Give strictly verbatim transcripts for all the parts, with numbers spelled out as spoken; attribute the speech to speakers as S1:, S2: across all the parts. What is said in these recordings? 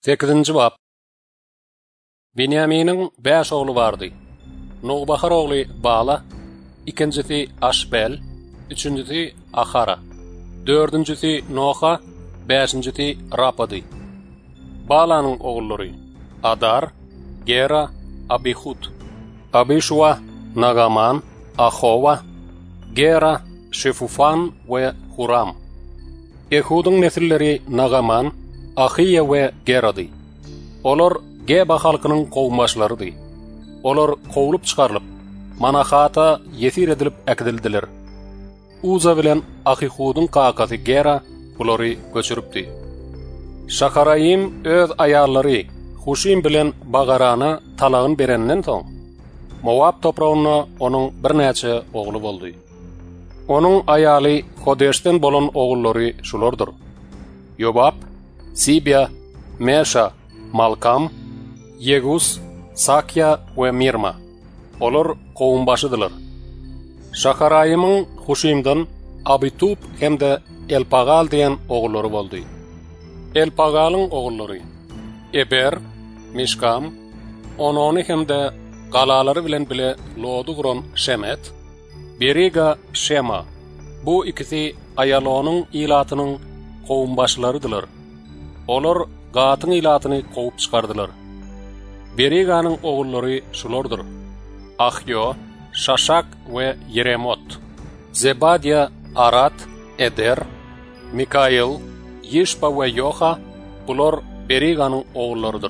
S1: sekizinji bab. Binyamin'in beş oğlu vardı. Nuğbahar oğlu Bala, ikincisi Aşbel, üçüncüsü Ahara, dördüncüsü Noha, beşincisi Rapadı. Bala'nın oğulları Adar, Gera, Abihud, Abishua, Nagaman, Ahova, Gera, Şefufan ve Huram. Ehud'un nesilleri Nagaman, Ahiye ve Gera'dı. Olar Geba halkının kovmaşlarıdı. Olar kovulup çıkarılıp, Manahata yesir edilip ekdildiler. Uza bilen Ahihud'un kakası Gera buları göçürüpdi. Şakarayim öz ayarları Huşim bilen Bagarana talağın berenden soň, Moab toprağına onun bir neçe oğlu boldy. Onun ayalı Hodeş'ten bolan oğulları şulardır: Yobab, Sibya, Mesha, Malkam, Yegus, Sakya ve Mirma. Olar kovumbaşıdılar. Şakarayim'in Huşim'den Abitub hem de Elpagal diyen oğulları boldy. Elpagal'ın oğulları Eber, Mishkam, ononu hem de galaları bilen bile lodu kuran Şemet, Beriga, Şema. Bu ikisi ayalonun ilatının kovumbaşlarıdılar. Olar Gatın ilatını kovup çıkardılar. Beriga'nın oğulları şulardır: Ahyo, Şaşak ve Yeremot. Zebadya, Arat, Eder, Mikail, Yishpa ve Yoha, bular Beriga'nın oğullarıdır.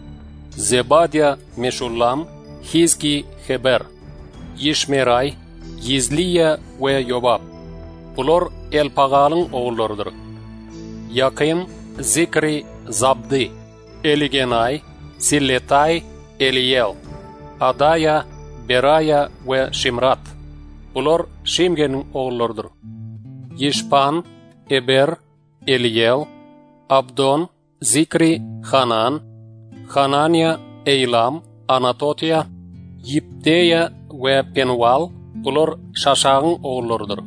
S1: Zebadya, Meshullam, Hizki, Heber, Yishmeray, Yizliya ve Yobab. Bular Elpagal'ın oğullarıdır. Yakim, Zikri, Zabdi, Eligenay, Silletay, Eliyel, Adaya, Beraya ve Şimrat. Bular Şimgen'in oğullarıdır. Yishpan, Eber, Eliyel, Abdon, Zikri, Hanan, Hananya, Eylam, Anatotia, Yipteya ve Penwal. Bular Şaşağın oğullarıdır.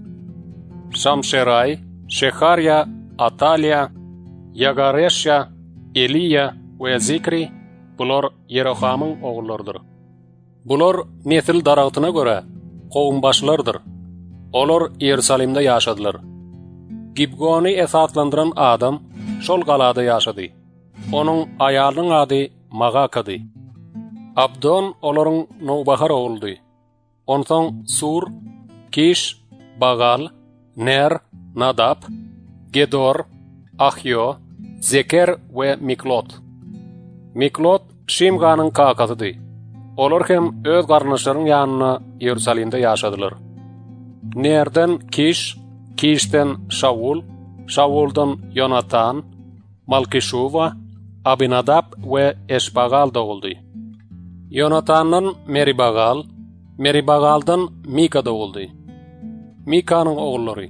S1: Şamşeray, Şeharya, Atalya, Yagaresha, Eliya ve Zikri, bular Yeroham'ın oğullarıdır. Bular nesil darağıtına göre kovumbaşlardır. Olar Yerusalim'de yaşadılar. Gibgoni esaslandıran adam şol galada yaşadı. Onun ayalının adı Magakadı. Abdon oların Nuğbahar oğuldu. Ondan Sur, Kiş, Bagal, Ner, Nadab, Gedor, Ahyo, Zeker ve Miklot. Miklot Şimga'nın kakasıdı. Olar hem öz garnaşların yanına Yerusalim'de yaşadılar. Nerden Kiş, Kiş'ten Şavul, Şavul'dan Yonatan, Malkişuva, Abinadab ve Eşbagal doğuldu. Yonatan'dan Meribagal, Meribagal'dan Mika doğuldu. Mika'nın oğulları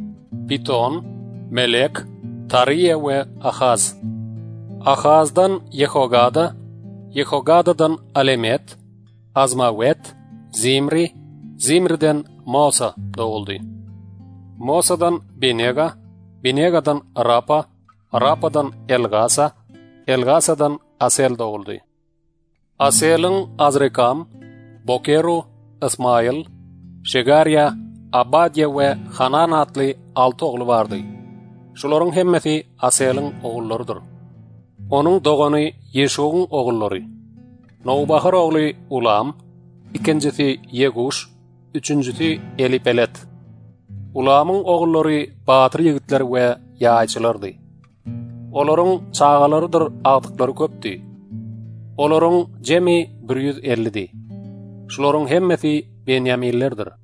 S1: Piton, Melek, Tariye ve Ahaz. Ahaz'dan Yehogada, Yehogada'dan Alemet, Azmavet, Zimri, Zimri'den Mosa doğuldu. Mosa'dan Binega, Binega'dan Rapa, Rapa'dan Elgasa, Elgasa'dan Asel doğuldu. Asel'in Azrikam, Bokeru, İsmail, Şegarya, Abadya ve Hanan adlı altı oğlu vardı. Şuların hemmeti Asel'in oğullarıdır. Onun doğanı Yeşu'nun oğulları: Nuğbahar oğlu Ulam, ikincisi Yeguş, üçüncüsü Elipelet. Ulam'ın oğulları batır yigitler ve yayçılardı. Oların çağalarıdır atıkları köptü. Oların cemi bir yüz elli'di. Şuların hemmeti Benyamillerdir.